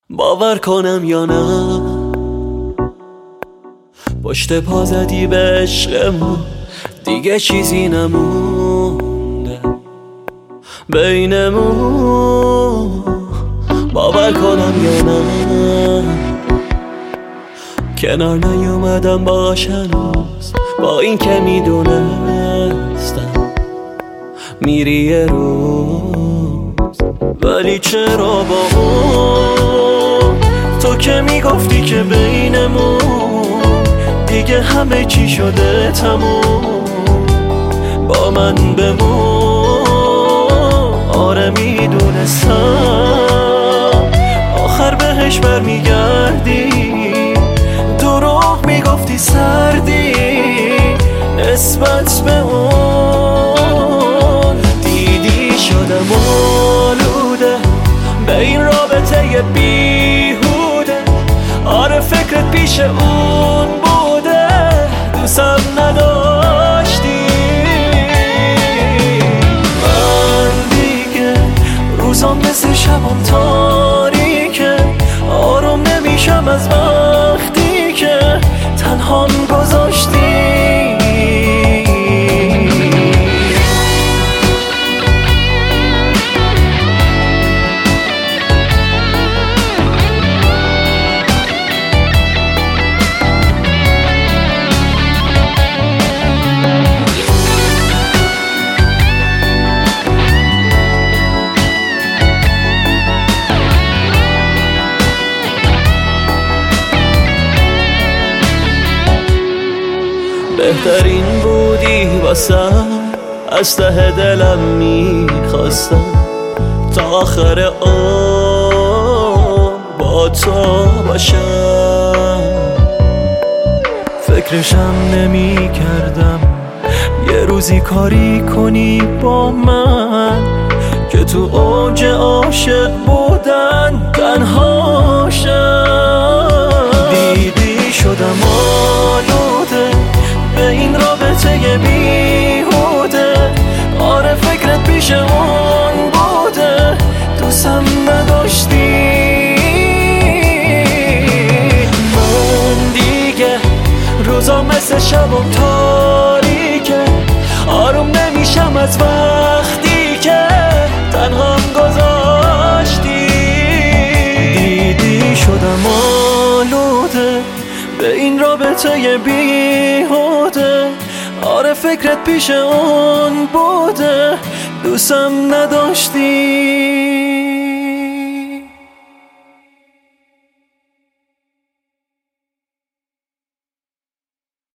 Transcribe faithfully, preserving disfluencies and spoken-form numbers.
باور کنم یا نه پشت پا زدی به عشقمون، دیگه چیزی نمونده بینمون. باور کنم یا نه کنار نیومدم باش هنوز، با این که میدونستم میری یه روز. ولی چرا با اون تو که میگفتی که بینمون دیگه همه چی شده تموم، با من بمون. آره میدونستم آخر بهش برمیگردی، دروغ میگفتی سردی نسبت به اون. دیدی شدم آلوده به این رابطه بیهوده، آره فکرت پیش اون بوده، دوستم نداشتی. من دیگه روزام مثل شبام تاریکه، آروم نمیشم از وقتی که تنهام گذاشتی. بهترین بودی واسم، از ته دلم میخواستم تا آخر عمر با تو باشم. فکرشم نمی کردم یه روزی کاری کنی با من که تو اوج عاشق بودن تنها شم. دیدی شدم آلوده به این رابطه بیهوده، آره فکرت پیش اون بوده، دوستم نداشتی. من دیگه روزا مثل شبم تاریکه، آروم نمیشم از وقتی که تنهام گذاشتی. دیدی شدم آلوده به این رابطه بیهوده، آره فکرت پیش اون بوده، دوستم نداشتی.